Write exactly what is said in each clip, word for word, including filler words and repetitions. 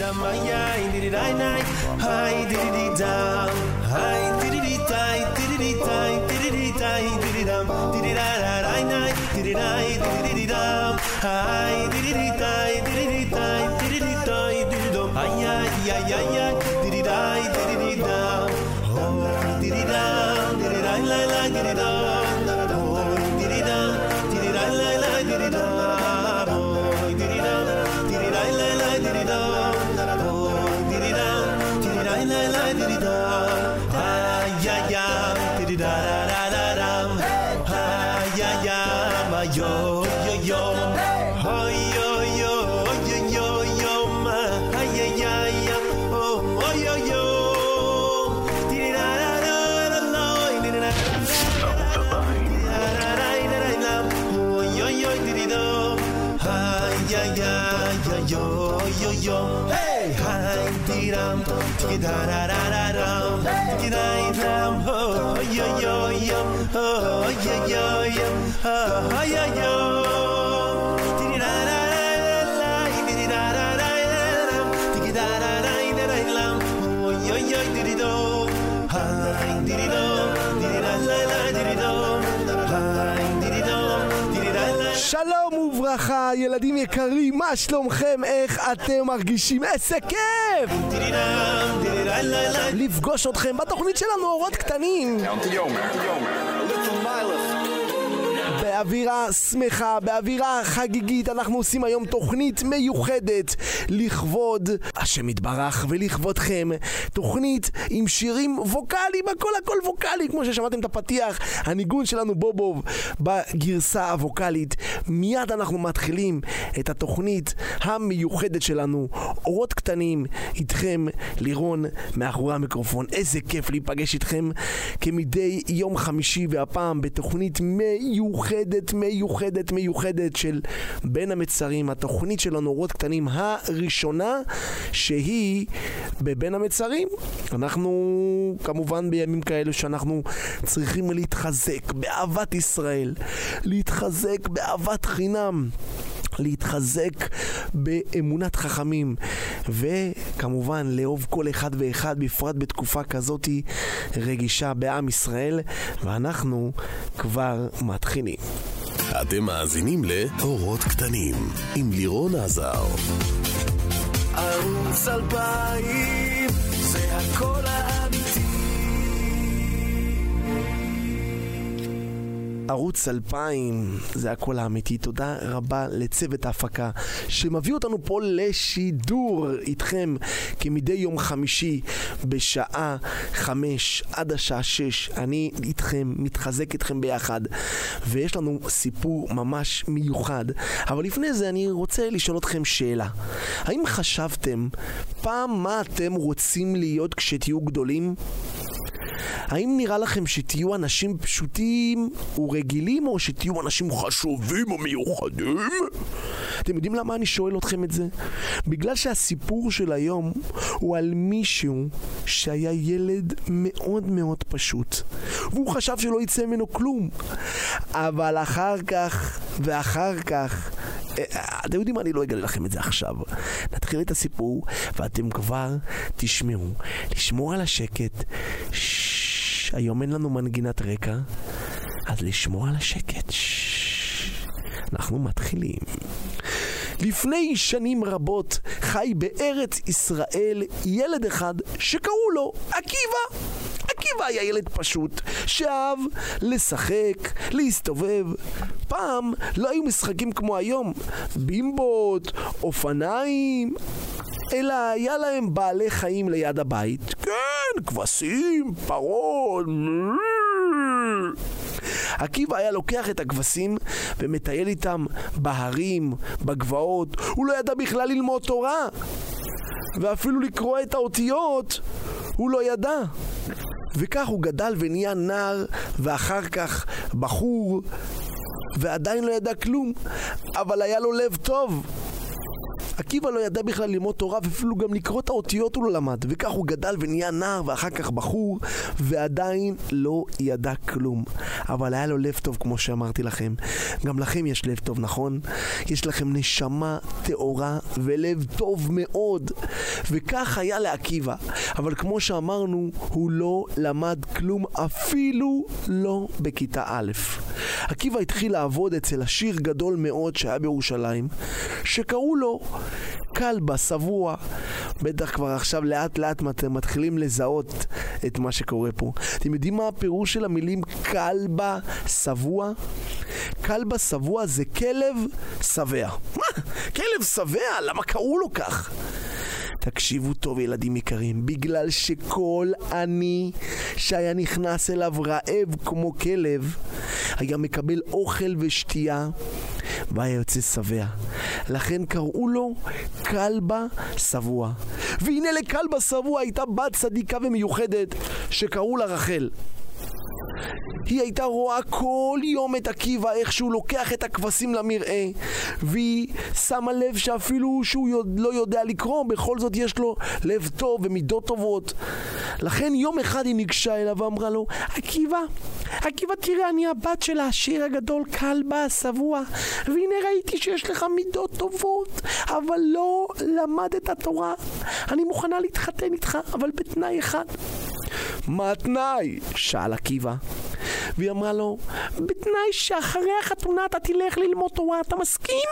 dum ay did it I night hi did it down hi did it die did it die did it die did it dum did it I night did it I did it down hi did it die did it die did it die did it dum ay ay ay ay did it die did it down oh did it down did it I la la did it down oh did it down did it I la la did it down oh did it down did it I la la did it down oh did it down did it I la la did it down ay ay ay did it da da da da ay ay ay yo yo yo ay yo yo yo yo yo ma ay ay ay oh oh yo yo did it da da da da did it da oh yo yo did it ay ay ay yo yo yo hey hi did um did da da da da did I dum oh yo yo yo oh yo yo yo oh yo yo did da da da did da da da did da da da oh yo yo did it oh hi did it oh did la la did it oh hi did it oh did la la. שלום וברכה ילדים יקרים, מה שלומכם? איך אתם מרגישים? איזה כיף לפגוש אתכם בתוכנית שלנו אורות קטנים, באווירה שמחה, באווירה חגיגית. אנחנו עושים היום תוכנית מיוחדת לכבוד השם יתברך ולכבודכם, תוכנית עם שירים ווקליים, הכל הכל ווקלי, כמו ששמעתם את הפתיח, הניגון שלנו בובוב בגרסה הווקלית. מיד אנחנו מתחילים את התוכנית המיוחדת שלנו, אורות קטנים, איתכם לירון מאחורי המיקרופון. איזה כיף להיפגש איתכם כמדי יום חמישי, והפעם בתוכנית מיוחדת מיוחדת מיוחדת של בין המצרים, התוכנית שלנו אורות קטנים הראשונה שהיא בבין המצרים. אנחנו כמובן בימים כאלה שאנחנו צריכים להתחזק באהבת ישראל, להתחזק באהבת חינם, להתחזק באמונת חכמים, וכמובן לאהוב כל אחד ואחד, בפרט בתקופה כזאת רגישה בעם ישראל. ואנחנו כבר מתחילים. אתם מאזינים לאורות קטנים עם לירון עזר. ערוץ אלפיים זה הכל האמיתי. ערוץ אלפיים זה הכל האמיתי. תודה רבה לצוות ההפקה שמביא אותנו פה לשידור איתכם כמדי יום חמישי בשעה חמש עד השעה שש. אני איתכם, מתחזק איתכם ביחד, ויש לנו סיפור ממש מיוחד. אבל לפני זה אני רוצה לשאול אתכם שאלה. האם חשבתם פעם מה אתם רוצים להיות כשתהיו גדולים? האם נראה לכם שתהיו אנשים פשוטים ורגילים, או שתהיו אנשים חשובים ומיוחדים? אתם יודעים למה אני שואל אתכם את זה? בגלל שהסיפור של היום הוא על מישהו שהיה ילד מאוד מאוד פשוט, והוא חשב שלא יצא ממנו כלום, אבל אחר כך ואחר כך, אתם יודעים מה, אני לא אגלה לכם את זה עכשיו. נתחיל את הסיפור ואתם כבר תשמעו. לשמור על השקט. ששש, היום אין לנו מנגינת רקע, אז לשמור על השקט. ששש, אנחנו מתחילים. לפני שנים רבות חי בארץ ישראל ילד אחד שקראו לו עקיבא. עקיבא היה ילד פשוט שאהב לשחק, להסתובב. פעם לא היו משחקים כמו היום, בימבות, אופניים, אלא היה להם בעלי חיים ליד הבית. כן, כבשים, פרות. עקיבא היה לוקח את הכבשים ומטייל איתם בהרים, בגבעות. הוא לא ידע בכלל ללמוד תורה, ואפילו לקרוא את האותיות הוא לא ידע. וכך הוא גדל ונהיה נער, ואחר כך בחור, ועדיין לא ידע כלום, אבל היה לו לב טוב. עקיבא לא ידע בכלל ללמוד תורה, ואפילו גם לקרוא את האותיות הוא לא למד, וכך הוא גדל ונהיה נער ואחר כך בחור, ועדיין לא ידע כלום. אבל היה לו לב טוב, כמו שאמרתי לכם. גם לכם יש לב טוב, נכון? יש לכם נשמה טהורה ולב טוב מאוד, וכך היה לעקיבא. אבל כמו שאמרנו, הוא לא למד כלום, אפילו לא בכיתה א'. עקיבא התחיל לעבוד אצל עשיר גדול מאוד שהיה בירושלים, שקראו לו כלבא שבוע. בטח כבר עכשיו לאט לאט אתם מתחילים לזהות את מה שקורה פה. אתם יודעים מה הפירוש של המילים כלבא שבוע? כלבא שבוע זה כלב שבע. מה? כלב שבע? למה קראו לו כך? תקשיבו טוב ילדים יקרים, בגלל שכל עני שהיה נכנס אליו רעב כמו כלב היה מקבל אוכל ושתייה והיה יוצא שבע. לכן קראו לו כלבא שבוע. והנה לכלבא שבוע הייתה בת צדיקה ומיוחדת שקראו לה רחל. היא הייתה רואה כל יום את עקיבא איך שהוא לוקח את הכבשים למרעה, והיא שמה לב שאפילו שהוא לא יודע לקרוא, בכל זאת יש לו לב טוב ומידות טובות. לכן יום אחד היא ניגשה אליו ואמרה לו, עקיבא, עקיבא תראה, אני הבת של העשיר הגדול כלבא שבוע, והנה ראיתי שיש לך מידות טובות, אבל לא למדת התורה. אני מוכנה להתחתן איתך, אבל בתנאי אחד. מה התנאי? שאל עקיבא. והיא אמרה לו, בתנאי שאחרי החתונה אתה תלך ללמוד תורה, אתה מסכים?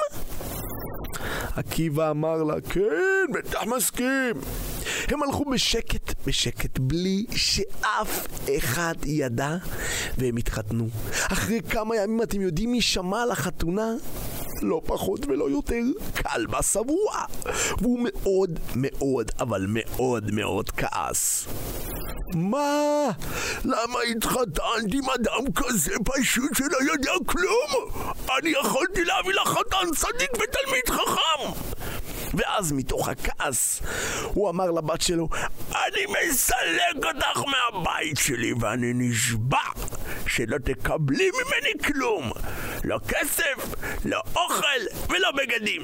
עקיבא אמר לה, כן, בטח מסכים. הם הלכו בשקט, בשקט, בלי שאף אחד ידע, והם התחתנו. אחרי כמה ימים, אתם יודעים מי שמע על החתונה? לא פחות ולא יותר, כלבא שבוע. והוא מאוד מאוד, אבל מאוד מאוד כעס. מה? למה התחתנת עם אדם כזה פשוט שלא יודע כלום? אני יכולתי להביא לך חתן צדיק ותלמיד חכם. ואז מתוך הכעס הוא אמר לבת שלו, אני מסלק אותך מהבית שלי ואני נשבע שלא תקבלי ממני כלום, לא כסף, לא אוכל ולא בגדים.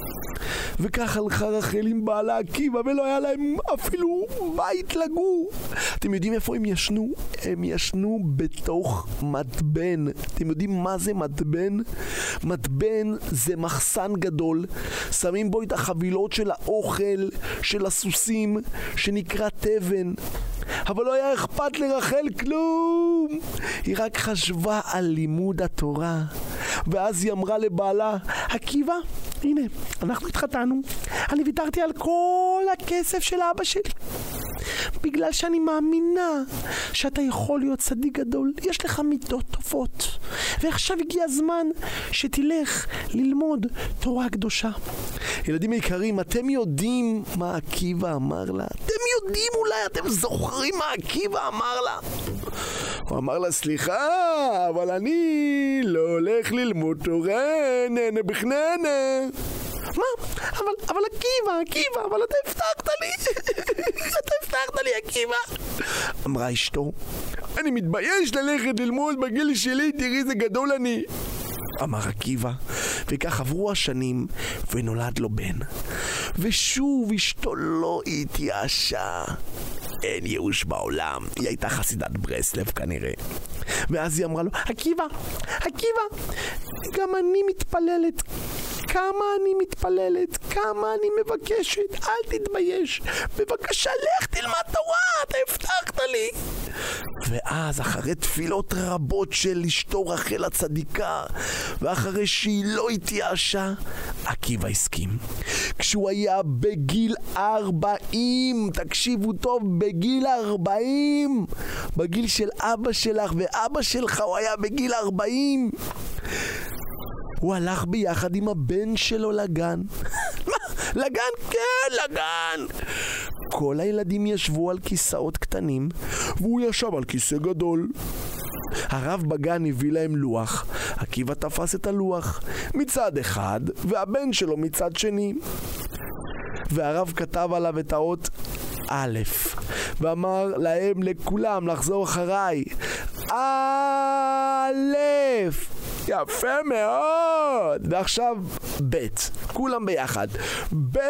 וכך הלכה רחל עם בעלה עקיבא, ולא היה להם אפילו בית לגור. אתם יודעים איפה הם ישנו? הם ישנו בתוך מתבן. אתם יודעים מה זה מתבן? מתבן זה מחסן גדול, שמים בו את החבילות של האוכל של הסוסים, שנקרא תבן. אבל לא היה אכפת לרחל כלום, היא רק חשבה על לימוד התורה. ואז היא אמרה לבעלה, עקיבא, הנה, אנחנו התחתנו, אני ויתרתי על כל הכסף של אבא שלי, בגלל שאני מאמינה שאתה יכול להיות צדיק גדול, יש לך מידות טובות, ועכשיו הגיע הזמן שתלך ללמוד תורה קדושה. ילדים יקרים, אתם יודעים מה עקיבא אמר לה? אתם יודעים אולי, אתם זוכרים מה עקיבא אמר לה? הוא אמר לה, סליחה, אבל אני לא הולך ללמוד תורה, נהנה בכננה. מה? אבל, אבל עקיבא, עקיבא, אבל אתה הבטחת לי. אתה הבטחת לי, עקיבא. אמרה אשתו, אני מתבייש ללכת ללמוד בגיל שלי, תראי זה גדול אני. אמר עקיבא, וכך עברו השנים ונולד לו בן. ושוב אשתו לא התייאשה. אין ייאוש בעולם, היא הייתה חסידת ברסלב כנראה. ואז היא אמרה לו, עקיבא, עקיבא, גם אני מתפללת, כמה אני מתפללת, כמה אני מבקשת, אל תתבייש, בבקשה לך תלמד תורה, אתה הבטחת לי. ואז אחרי תפילות רבות של אשתו רחל הצדיקה, ואחרי שהיא לא התייאשה, עקיבא הסכים. כשהוא היה בגיל ארבעים, תקשיבו טוב, בגיל ארבעים, בגיל של אבא שלך ואבא שלך, הוא היה בגיל ארבעים, הוא הלך ביחד עם הבן שלו לגן. לגן? כן, לגן. כל הילדים ישבו על כיסאות קטנים, והוא ישב על כיסא גדול. הרב בגן הביא להם לוח. עקיבא תפס את הלוח מצד אחד, והבן שלו מצד שני. והרב כתב עליו את האות א', ואמר להם לכולם לחזור אחריי. א', יפה מאוד. ועכשיו בית, כולם ביחד. בית,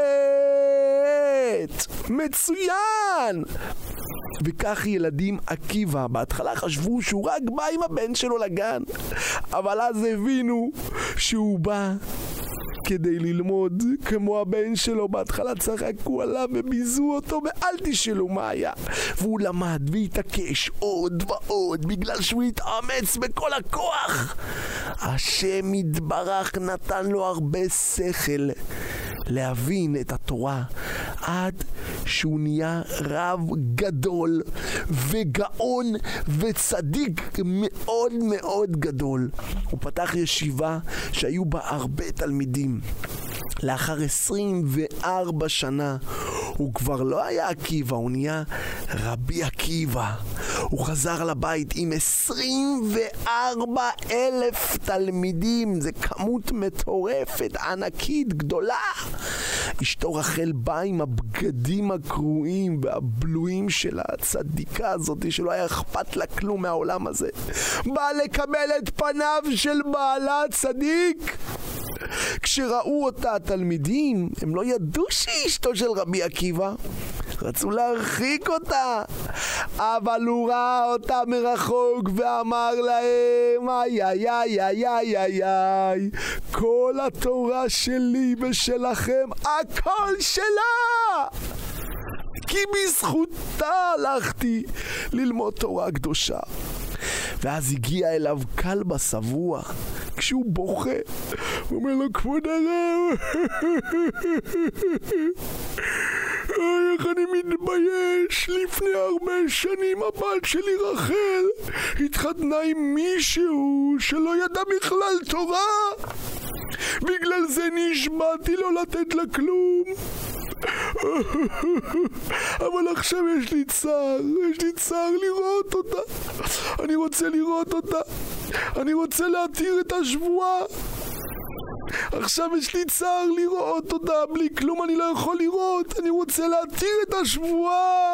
מצוין. וכך ילדים עקיבא, בהתחלה חשבו שהוא רק בא עם הבן שלו לגן, אבל אז הבינו שהוא בא כדי ללמוד כמו הבן שלו. בהתחלה צחקו עליו וביזו אותו ואל תשאלו מה היה, והוא למד והתעקש עוד ועוד בגלל שהוא התאמץ בכל הכוח. השם יתברך נתן לו הרבה שכל להבין את התורה עד שהוא נהיה רב גדול וגאון וצדיק מאוד מאוד גדול. הוא פתח ישיבה שהיו בה הרבה תלמידים. לאחר עשרים וארבע שנה הוא כבר לא היה עקיבא, הוא נהיה רבי עקיבא. הוא חזר לבית עם עשרים וארבע אלף תלמידים. זה כמות מטורפת, ענקית, גדולה. אשתו רחל באה עם הבגדים הקרועים והבלויים של הצדיקה הזאת שלא היה אכפת לה כלום מהעולם הזה. באה לקבל את פניו של בעלה הצדיק. כשראו אותה התלמידים, הם לא ידעו שהיא אשתו של רבי עקיבא. רצו להרחיק אותה, אבל הוא ראה אותה מרחוק ואמר להם, איי איי איי איי איי איי איי, כל התורה שלי ושלכם, הכל שלה, כי בזכותה הלכתי ללמוד תורה קדושה. ואז הגיע אליו כלבא שבוע, כשהוא בוכה, הוא אומר לו, כבוד הרב, איך אני מתבייש, לפני הרבה שנים הבת שלי רחל התחתנה עם מישהו שלא ידע בכלל תורה, בגלל זה נשבעתי לא לתת לה כלום, אבל עכשיו יש לי צער, יש לי צער לראות אותה, אני רוצה לראות אותה, אני רוצה להתיר את השבועה, עכשיו יש לי צער לראות אותה, בלי כלום אני לא יכול לראות, אני רוצה להתיר את השבועה.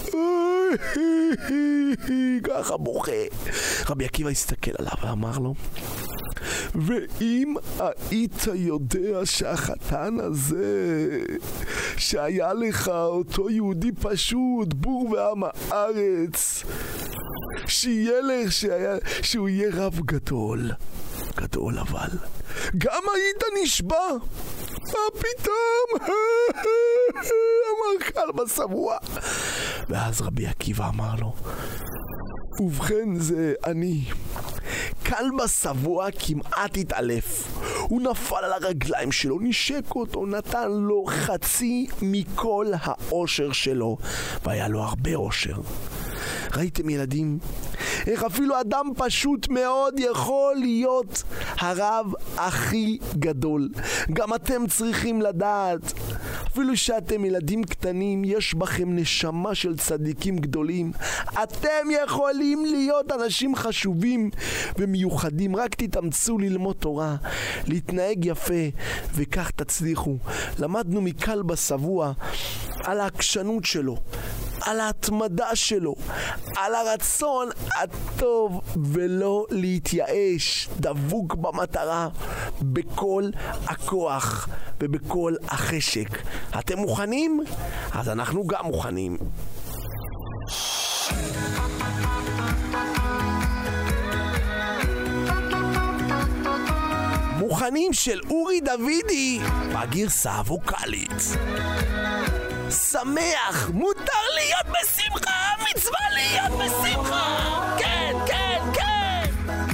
ככה בוכה. רבי עקיבא הסתכל עליו ואמר לו, ואם היית יודע שהחתן הזה שהיה לך, אותו יהודי פשוט, בור ועם הארץ, שיהיה לך, שהיה, שהוא יהיה רב גדול, גדול אבל גם היית נשבע, מה פתאום? אמר כלבא שבוע. ואז רבי עקיבא אמר לו, ובכן זה אני. כלבא שבוע כמעט התעלף, הוא נפל על הרגליים שלו, נשק אותו, נתן לו חצי מכל העושר שלו, והיה לו הרבה עושר. ראיתם ילדים? איך אפילו אדם פשוט מאוד יכול להיות הרב הכי גדול. גם אתם צריכים לדעת, אפילו שאתם ילדים קטנים, יש בכם נשמה של צדיקים גדולים. אתם יכולים להיות אנשים חשובים ומיוחדים. רק תתאמצו ללמוד תורה, להתנהג יפה, וכך תצליחו. למדנו מכלבא שבוע על העקשנות שלו, על ההתמדה שלו, על הרצון הטוב ולא להתייאש, דבוק במטרה בכל הכוח ובכל החשק. אתם מוכנים? אז אנחנו גם מוכנים. מוכנים של אורי דוידי בגרסה הווקלית. שמח, מותר להיות בשמחה, מצווה להיות בשמחה, כן, כן, כן.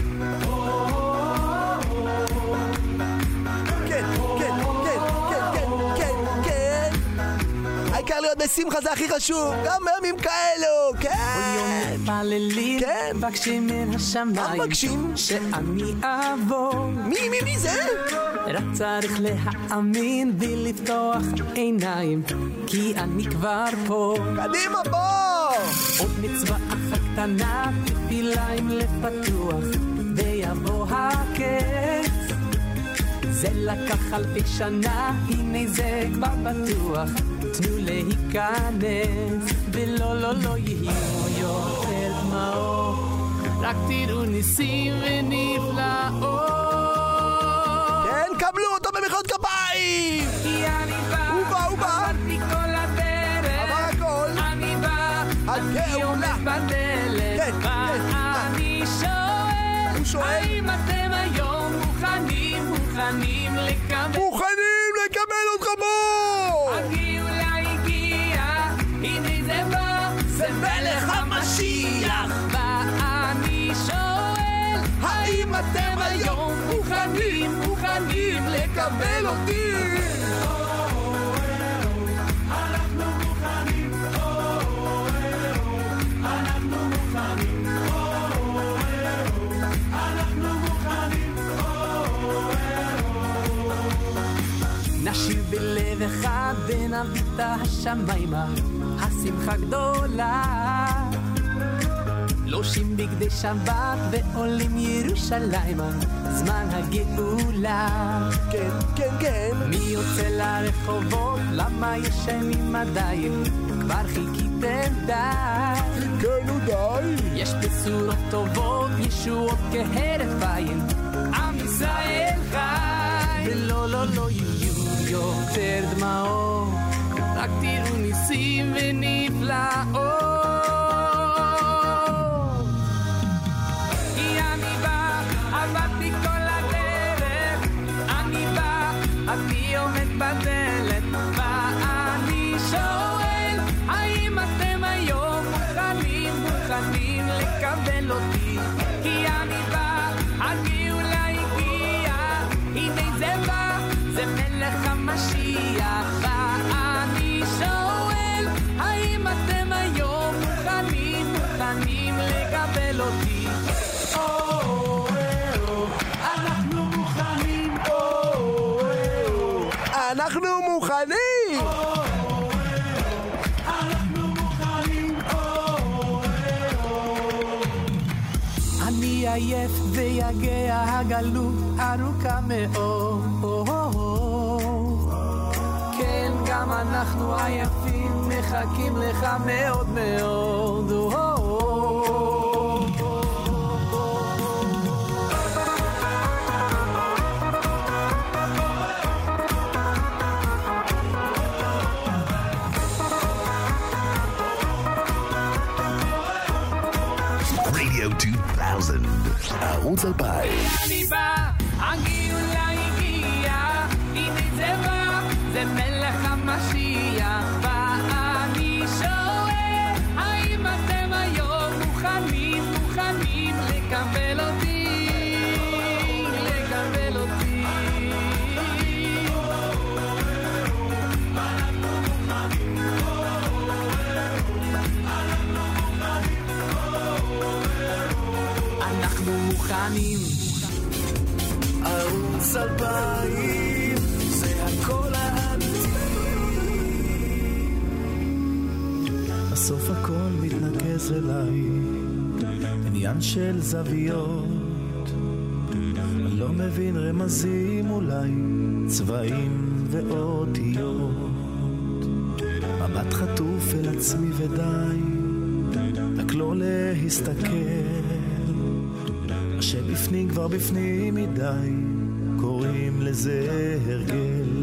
כן, כן, כן, כן, כן, כן. העיקר להיות בשמחה זה הכי חשוב, גם בימים כאלו, כן. כל יום מתפללים, מבקשים מן השמיים, מבקשים שאני אעבור. מי, מי, מי זה? רק צריך להאמין ולפתוח עיניים, כי אני כבר פה. קדימה בוא! עוד מצווה אחת קטנה, תפילה עם לב פתוח, ויבוא הקץ. זה לקח אלפי שנה, הנה זה כבר בטוח, תנו להיכנס, ולא לא לא יהיו יותר דמעות. רק תראו ניסים ונפלאות. כן, קבלו אותו במחיאות כפיים. כי אני בא, הוא בא, הוא בא. עברתי כל הדרך, עבר הכל. אני בא, אני הגאולה. עומד בדלת, כן, כן. ואני שואל, הוא שואל. האם אתם היום מוכנים, מוכנים לקבל? מוכנים לקבל אותך בו! הגאולה הגיעה, הנה זה בא, זה מלך המשיח. ואני שואל, האם אתם היום מוכנים, מוכנים לקבל אותי? אנחנו מוכנים, אנחנו מוכנים, אנחנו מוכנים. נשיב בלב אחד ונביא את השמיימה, השמחה גדולה. לושים בגדי שבת ועולים ירושלימה, זמן הגאולה. כן, כן, כן. מי יוצא לרחובות? למה ישנים עדיין? כבר חיכיתם די. חיכינו די. יש בשורות טובות, ישועות כהרף עין, עם ישראל חי. ולא, לא, לא יהיו יותר דמעות, רק תראו ניסים ונפלאות. כי אני בא, עברתי כל הדרך, אני בא, אני עומד בדלת, ואני שואל, האם אתם היום מוכנים, מוכנים לקבל אותי? כי אני בא, הגאולה הגיעה, הנה זה בא, זה מלך המשיח. ואני שואל, האם אתם היום מוכנים, מוכנים לקבל אותי? אנחנו מוכנים, אנחנו מוכנים! אנחנו מוכנים. אני עייף ויגע, הגלות ארוכה מאוד. כן, גם אנחנו עייפים, מחכים לך מאוד מאוד. רדיו אלפיים, ערוץ אלפיים. אני בא, הגאולה הגיעה, הנה זה בא, זה מלך המשיח. ואני שואל, האם אתם היום מוכנים, מוכנים לקבל אותי, לקבל אותי? אנחנו מוכנים. ערוץ אלפיים, זה הכל האמיתי. בסוף הכל מתנקז אליי, עניין של זוויות. אני לא מבין רמזים, אולי צבעים ואותיות. מבט חטוף אל עצמי ודי, רק לא להסתכל. שבפנים כבר בפנים מדי, קוראים לזה הרגל.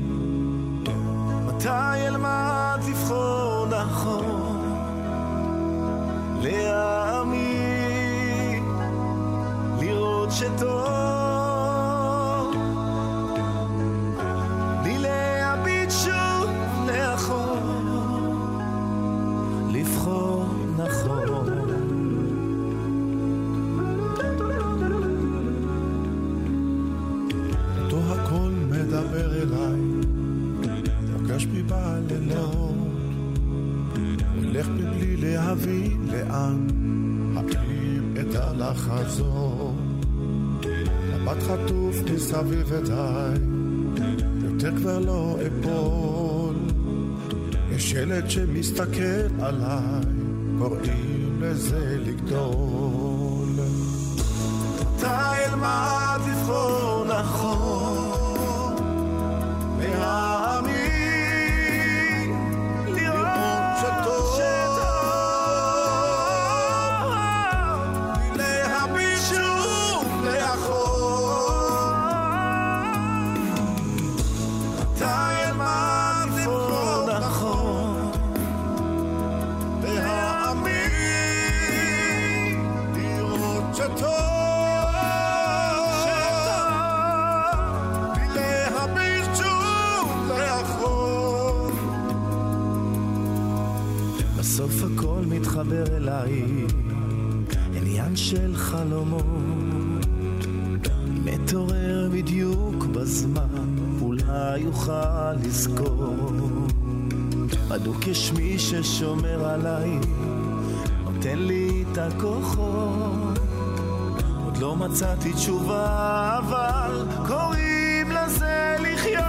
מתי אלמד לבחור נכון, להאמין, לראות שטוב, בלי להביט שוב לאחור, לבחור נכון. מדבר אליי, פוגש בי בלילות, הולך מבלי להבין לאן, האם אדע לחזור. מבט חטוף מסביב ודי, יותר כבר לא אפול. יש ילד שמסתכל עליי, קוראים לזה לגדול. מתי אלמד לבחור נכון, להאמין, לראות שטוב, בסוף הכל מתחבר אליי, עניין של חלומות, מתעורר בדיוק בזמן, אולי יוכל לזכור, בדוק יש מי ששומר עליי, נותן לי את הכוחות, עוד לא מצאתי תשובה, אבל קוראים לזה לחיות.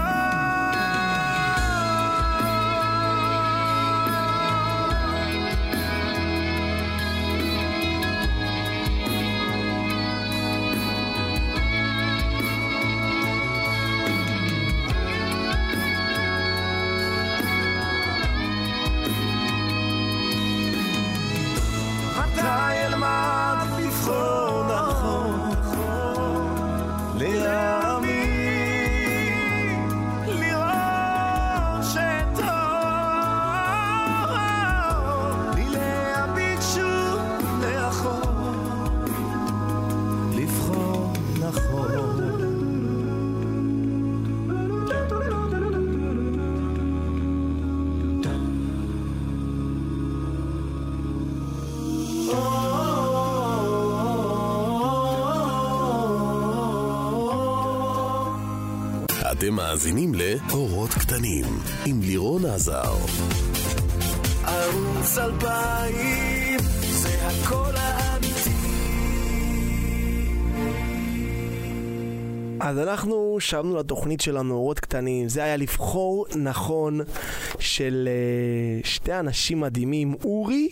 אתם מאזינים לאורות קטנים עם לירון עזר. ערוץ אלפיים זה הכל האמיתי. אז אנחנו שבנו לתוכנית שלנו אורות קטנים. זה היה לבחור נכון של uh, שתי אנשים מדהימים, אורי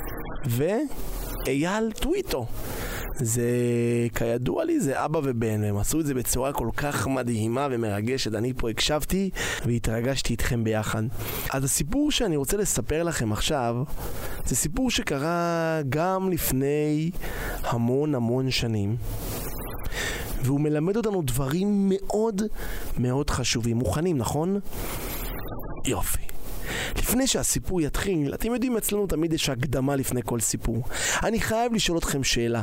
ואייל טוויטו. זה כידוע לי זה אבא ובן, הם עשו את זה בצורה כל כך מדהימה ומרגשת. אני פה הקשבתי והתרגשתי איתכם ביחד. אז הסיפור שאני רוצה לספר לכם עכשיו זה סיפור שקרה גם לפני המון המון שנים, והוא מלמד אותנו דברים מאוד מאוד חשובים. מוכנים, נכון? יופי. לפני שהסיפור יתחיל, אתם יודעים, אצלנו תמיד יש הקדמה לפני כל סיפור. אני חייב לשאול אתכם שאלה.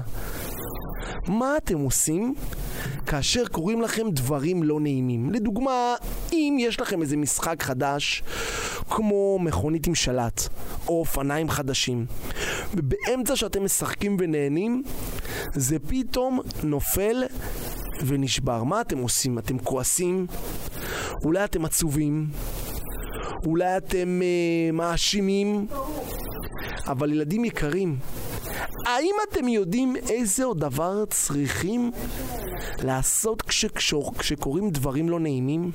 מה אתם עושים כאשר קוראים לכם דברים לא נעימים? לדוגמה, אם יש לכם איזה משחק חדש, כמו מכונית עם שלט, או אופניים חדשים, ובאמצע שאתם משחקים ונהנים, זה פתאום נופל ונשבר. מה אתם עושים? אתם כועסים? אולי אתם עצובים? אולי אתם uh, מאשימים? אבל ילדים יקרים, האם אתם יודעים איזה עוד דבר צריכים לעשות כשקשור, כשקוראים דברים לא נעימים?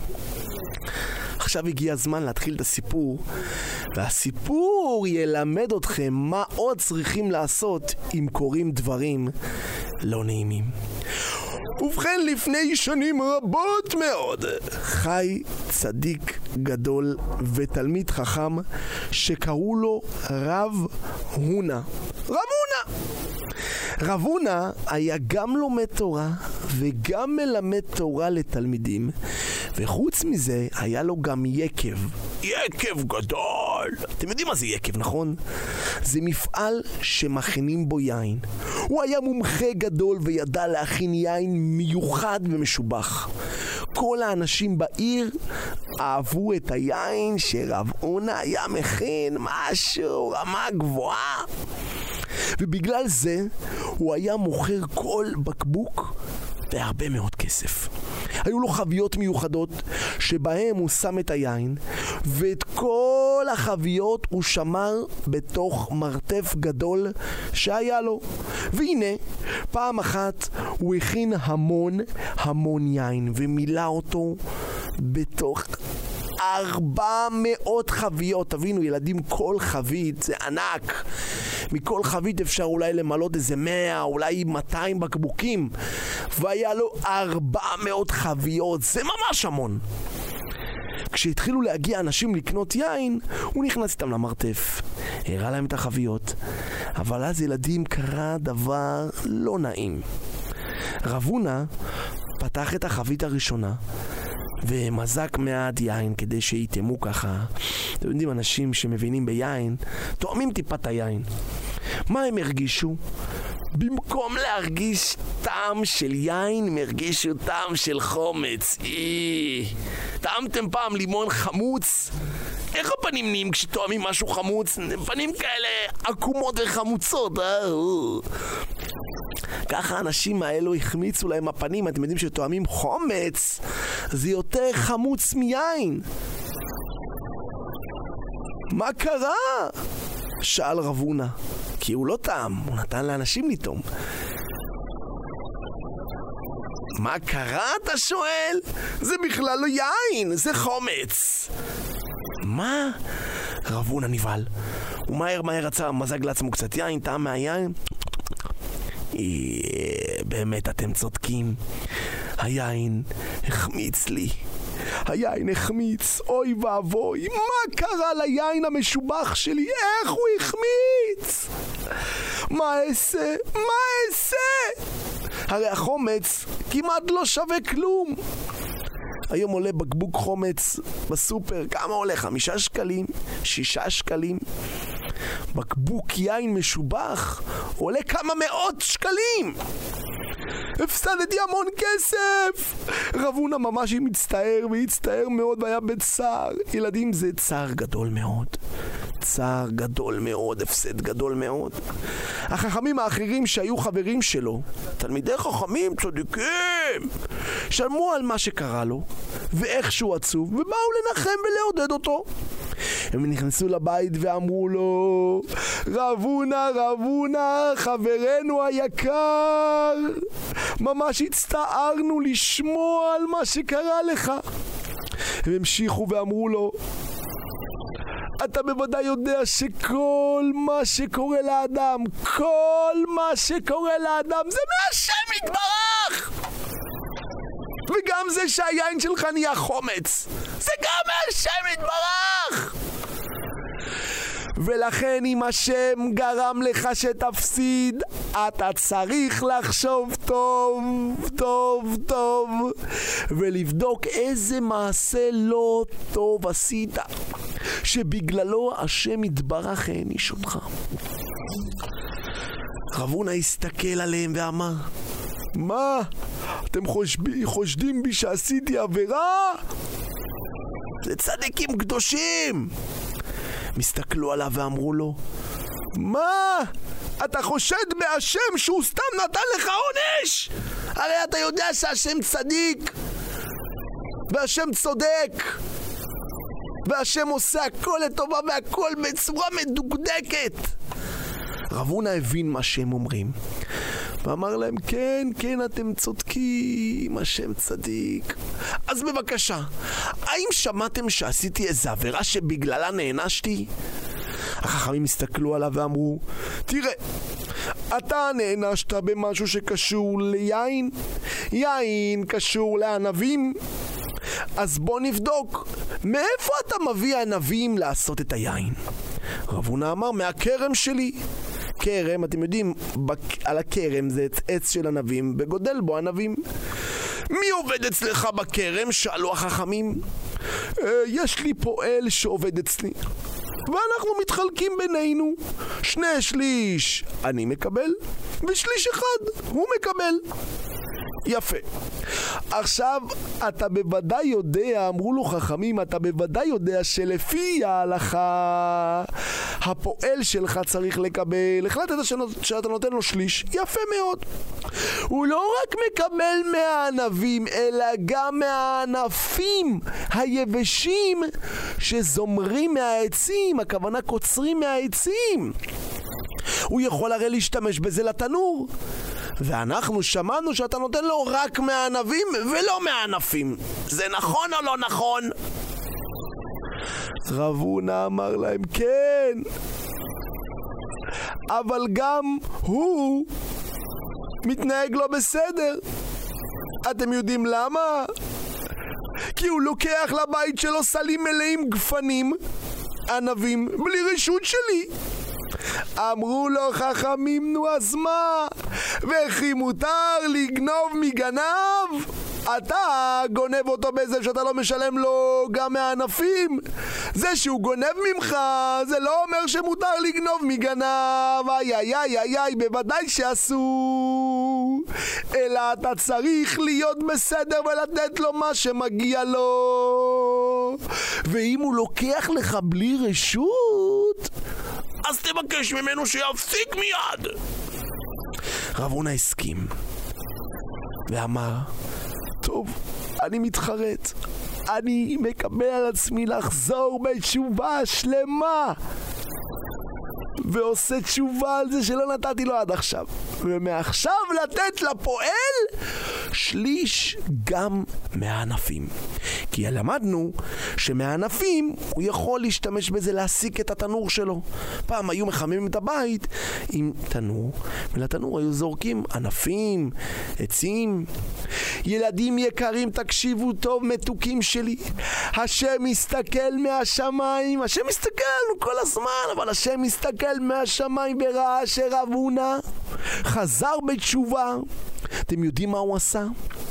עכשיו הגיע הזמן להתחיל את הסיפור, והסיפור ילמד אתכם מה עוד צריכים לעשות אם קוראים דברים לא נעימים. ובכן, לפני שנים רבות מאוד חי צדיק גדול ותלמיד חכם שקראו לו רב הונה. רב הונה! רב הונה היה גם לומד תורה וגם מלמד תורה לתלמידים, וחוץ מזה היה לו גם יקב. יקב גדול! אתם יודעים מה זה יקב, נכון? זה מפעל שמכינים בו יין. הוא היה מומחה גדול וידע להכין יין מיוחד ומשובח. כל האנשים בעיר אהבו את היין שרב הונה היה מכין, משהו רמה גבוהה. ובגלל זה הוא היה מוכר כל בקבוק בהרבה מאוד כסף. היו לו חביות מיוחדות שבהם הוא שם את היין, ואת כל החביות הוא שמר בתוך מרתף גדול שהיה לו. והנה, פעם אחת הוא הכין המון המון יין ומילא אותו בתוך ארבע מאות חביות. תבינו ילדים, כל חבית זה ענק. מכל חבית אפשר אולי למלות איזה מאה, אולי מאתיים בקבוקים, והיה לו ארבע מאות חביות. זה ממש המון. כשהתחילו להגיע אנשים לקנות יין, הוא נכנס איתם למרתף, הראה להם את החביות. אבל אז ילדים, קרה דבר לא נעים. רב הונה פתח את החבית הראשונה ומזק מעט יין כדי שיתאמו ככה. אתם יודעים, אנשים שמבינים ביין תואמים טיפת היין. מה הם הרגישו? במקום להרגיש טעם של יין, הם הרגישו טעם של חומץ. אי, טעמתם פעם לימון חמוץ? איך הפנים נהיים כשתואמים משהו חמוץ? פנים כאלה עקומות וחמוצות, אה? ככה האנשים האלו החמיצו להם הפנים. אתם יודעים שתואמים חומץ זה יותר חמוץ מיין. מה קרה? שאל רבונה, כי הוא לא טעם, הוא נתן לאנשים לטעום. מה קרה אתה שואל? זה בכלל לא יין, זה חומץ. מה? רבונה נבהל. הוא מהר מהר רצה מזג לעצמו קצת יין, טעם מהיין. באמת אתם צודקים, היין החמיץ לי. היין החמיץ, אוי ואבוי, מה קרה ליין המשובח שלי? איך הוא החמיץ? מה אעשה? מה אעשה? הרי החומץ כמעט לא שווה כלום. היום עולה בקבוק חומץ בסופר, כמה עולה? חמישה שקלים? שישה שקלים? בקבוק יין משובח עולה כמה מאות שקלים. הפסדתי המון כסף. רבונה ממש מצטער והצטער מאוד והיה בצער. ילדים, זה צער גדול מאוד, צער גדול מאוד, הפסד גדול מאוד. החכמים האחרים שהיו חברים שלו, תלמידי חכמים צדיקים, שלמו על מה שקרה לו ואיך שהוא עצוב, ובאו לנחם ולעודד אותו. הם נכנסו לבית ואמרו לו, רבונה, רבונה, חברנו היקר, ממש הצטערנו לשמוע על מה שקרה לך. הם המשיכו ואמרו לו, אתה בוודאי יודע שכל מה שקורה לאדם, כל מה שקורה לאדם זה מהשם יתברך. וגם זה שהיין שלך נהיה חומץ, זה גם מהשם יתברך. ולכן אם השם גרם לך שתפסיד, אתה צריך לחשוב טוב, טוב, טוב, ולבדוק איזה מעשה לא טוב עשית, שבגללו השם יתברך העניש אותך. רבונה הסתכל עליהם ואמר, מה? אתם חושבים, חושדים בי שעשיתי עבירה? זה צדיקים קדושים. מסתכלו עליו ואמרו לו, מה? אתה חושד בהשם שהוא סתם נתן לך עונש? הרי אתה יודע שהשם צדיק והשם צודק והשם עושה הכל לטובה והכל בצורה מדוקדקת. רבונה הבין מה שהם אומרים ואמר להם, כן, כן, אתם צודקים, השם צדיק. אז בבקשה, האם שמעתם שעשיתי איזו עבירה שבגללה נענשתי? החכמים הסתכלו עליו ואמרו, תראה, אתה נענשת במשהו שקשור ליין, יין קשור לענבים, אז בוא נבדוק, מאיפה אתה מביא ענבים לעשות את היין? רבונה אמר, מהכרם שלי. כרם, אתם יודעים, על הכרם זה עץ של ענבים, בגודל בו ענבים. מי עובד אצלך בכרם? שאלו החכמים. יש לי פועל שעובד אצלי, ואנחנו מתחלקים בינינו. שני שליש אני מקבל, ושליש אחד הוא מקבל. יפה. עכשיו, אתה בוודאי יודע, אמרו לו חכמים, אתה בוודאי יודע שלפי ההלכה הפועל שלך צריך לקבל. החלטת שאתה נותן לו שליש, יפה מאוד. הוא לא רק מקבל מהענבים, אלא גם מהענפים היבשים שזומרים מהעצים, הכוונה קוצרים מהעצים. הוא יכול הרי להשתמש בזה לתנור. ואנחנו שמענו שאתה נותן לו רק מהענבים ולא מהענפים. זה נכון או לא נכון? רבונה אמר להם, כן, אבל גם הוא מתנהג לא בסדר. אתם יודעים למה? כי הוא לוקח לבית שלו סלים מלאים גפנים, ענבים, בלי רשות שלי. אמרו לו חכמים, נו אז מה? וכי מותר לגנוב מגנב? אתה גונב אותו בזה שאתה לא משלם לו גם מהענפים. זה שהוא גונב ממך זה לא אומר שמותר לגנוב מגנב. איי איי איי איי איי, בוודאי שאסור, אלא אתה צריך להיות בסדר ולתת לו מה שמגיע לו. אותו, ואם הוא לוקח לך בלי רשות, אז תבקש ממנו שיפסיק מיד. רב הונא הסכים ואמר, טוב, אני מתחרט, אני מקבל על עצמי לחזור בתשובה שלמה, ועושה תשובה על זה שלא נתתי לו עד עכשיו, ומעכשיו לתת לפועל שליש גם מהענפים. כי למדנו שמהענפים הוא יכול להשתמש בזה להסיק את התנור שלו. פעם היו מחממים את הבית עם תנור, ולתנור היו זורקים ענפים, עצים. ילדים יקרים, תקשיבו טוב, מתוקים שלי, השם מסתכל מהשמיים, השם מסתכל לנו כל הזמן, אבל השם מסתכל מהשמיים וראה שרב הונא חזר בתשובה. אתם יודעים מה הוא עשה?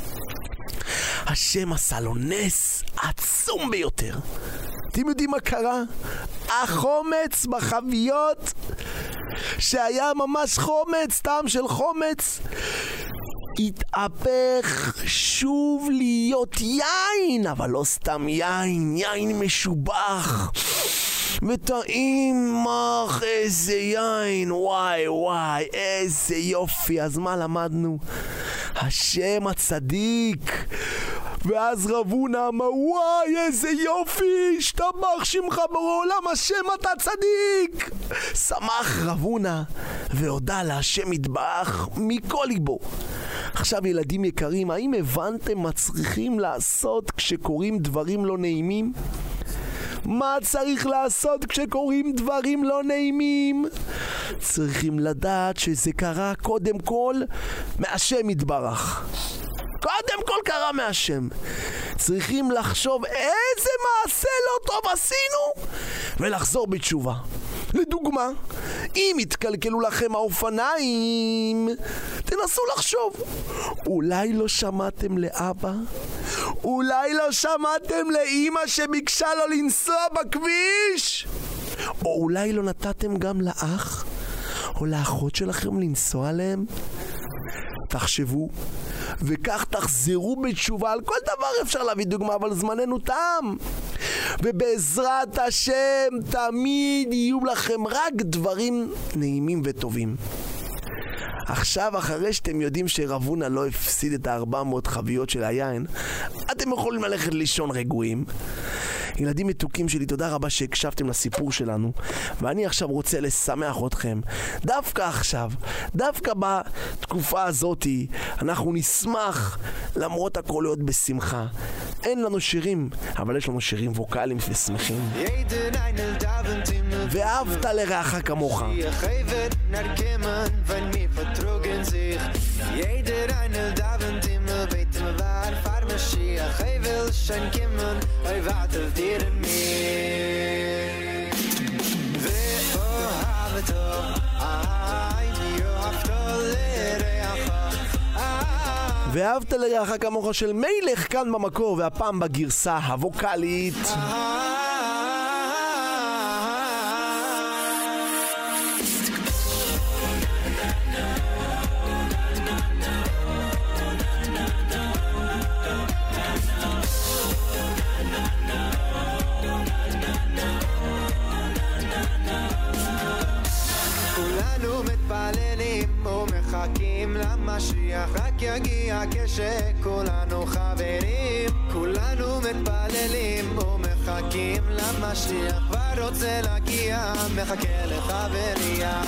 השם עשה לו נס עצום ביותר. אתם יודעים מה קרה? החומץ בחביות, שהיה ממש חומץ, טעם של חומץ, התהפך שוב להיות יין, אבל לא סתם יין, יין משובח וטעים מח, איזה יין, וואי וואי, איזה יופי. אז מה למדנו? השם הצדיק. ואז רב הונא אמר, וואי איזה יופי, השתבח שמך בעולם, השם אתה צדיק. שמח רב הונא והודה להשם יתברך מכל ליבו. עכשיו ילדים יקרים, האם הבנתם מה צריכים לעשות כשקוראים דברים לא נעימים? מה צריך לעשות כשקוראים דברים לא נעימים? צריכים לדעת שזה קרה קודם כל מהשם יתברך. קודם כל קרה מהשם. צריכים לחשוב איזה מעשה לא טוב עשינו ולחזור בתשובה. לדוגמה, אם התקלקלו לכם האופניים, תנסו לחשוב, אולי לא שמעתם לאבא? אולי לא שמעתם לאמא שביקשה לו לנסוע בכביש? או אולי לא נתתם גם לאח או לאחות שלכם לנסוע עליהם? תחשבו, וכך תחזרו בתשובה. על כל דבר אפשר להביא דוגמה, אבל זמננו תם, ובעזרת השם תמיד יהיו לכם רק דברים נעימים וטובים. עכשיו, אחרי שאתם יודעים שרב הונא לא הפסיד את הארבע מאות חביות של היין, אתם יכולים ללכת לישון רגועים. ילדים מתוקים שלי, תודה רבה שהקשבתם לסיפור שלנו, ואני עכשיו רוצה לשמח אתכם. דווקא עכשיו, דווקא בתקופה הזאת, אנחנו נשמח למרות הכל להיות בשמחה. אין לנו שירים, אבל יש לנו שירים ווקליים ושמחים. ואהבת לרעך כמוך. Jeder eine davent immer beten war far Mashiach I will schon kommen I warte auf dir und mir Ve ohavto ein yohavto lereacha ואהבת לרעך כמוך של מלך כאן במקור, והפעם בגרסה הווקלית. למשיח רק יגיע כשכולנו חברים כולנו מתפללים ומחכים למשיח כבר רוצה להגיע מחכה לחבריה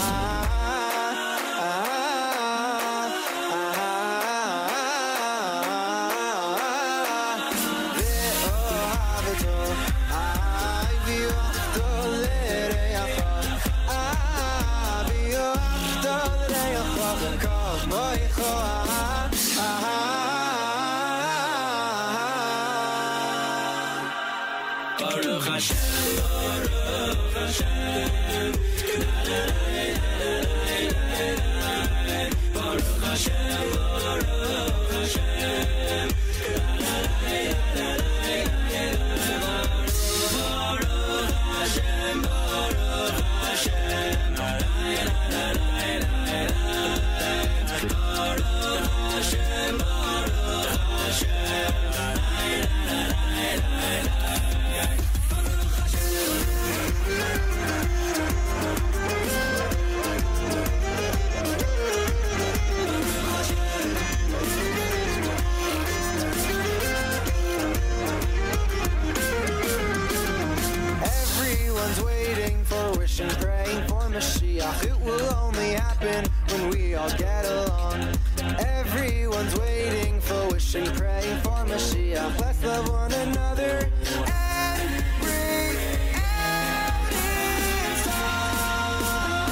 happen when we all get along. Everyone's waiting for wish and praying for Mashiach. Let's love one another and bring out in song.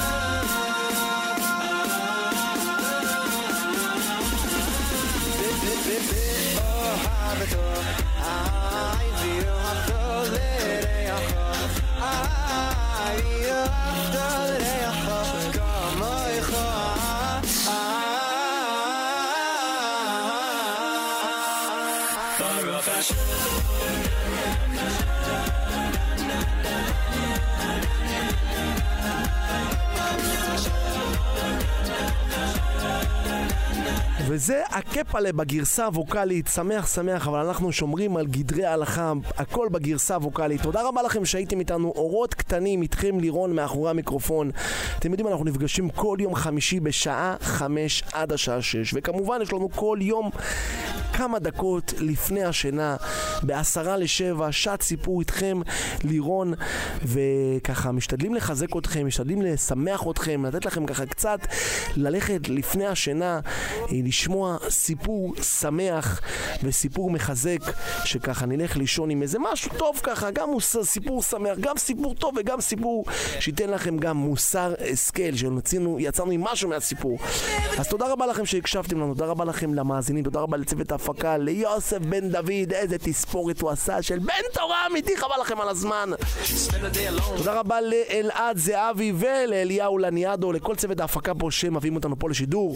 Bit, bit, bit, bit, oh, habetor. I feel I'm so lit, eh, I feel I'm so lit, eh, come on, וזה הקפלה בגרסה הווקלית. שמח שמח, אבל אנחנו שומרים על גדרי ההלכה, הכל בגרסה הווקלית. תודה רבה לכם שהייתם איתנו. אורות קטנים, איתכם לירון מאחורי המיקרופון. אתם יודעים, אנחנו נפגשים כל יום חמישי בשעה חמש עד השעה שש, וכמובן יש לנו כל יום כמה דקות לפני השינה בעשרה לשבע שעת סיפור איתכם לירון, וככה משתדלים לחזק אתכם, משתדלים לשמח אתכם, לתת לכם ככה קצת ללכת לפני השינה, לשמוע סיפור שמח וסיפור מחזק, שככה נלך לישון עם איזה משהו טוב, ככה גם מוסר, סיפור שמח, גם סיפור טוב וגם סיפור שייתן לכם גם מוסר השכל, שיצאנו יצאנו עם משהו מהסיפור. אז תודה רבה לכם שהקשבתם לנו, תודה רבה לכם למאזינים, תודה רבה לצוות ההפקה, ליוסף בן דוד, איזה תספורת הוא עשה של בן תורה אמיתי, חבל לכם על הזמן. תודה רבה לאלעד זהבי ולאליהו לניאדו, לכל צוות ההפקה פה שמביאים אותנו פה לשידור.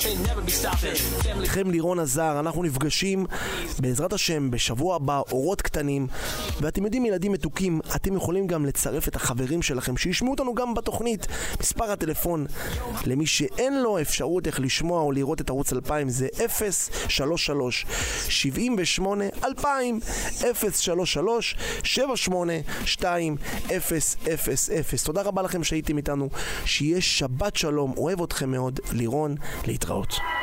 לכם לירון עזר, אנחנו נפגשים בעזרת השם בשבוע הבא, אורות קטנים. ואתם יודעים, ילדים מתוקים, אתם יכולים גם לצרף את החברים שלכם שישמעו אותנו גם בתוכנית. מספר הטלפון למי שאין לו אפשרות איך לשמוע או לראות את ערוץ אלפיים זה אפס שלוש שלוש שבעים ושמונה אלפיים, אפס שלוש שלוש שבע שמונה שתיים אפס אפס אפס. תודה רבה לכם שהייתם איתנו, שיהיה שבת שלום, אוהב אתכם מאוד, לירון, להתראות.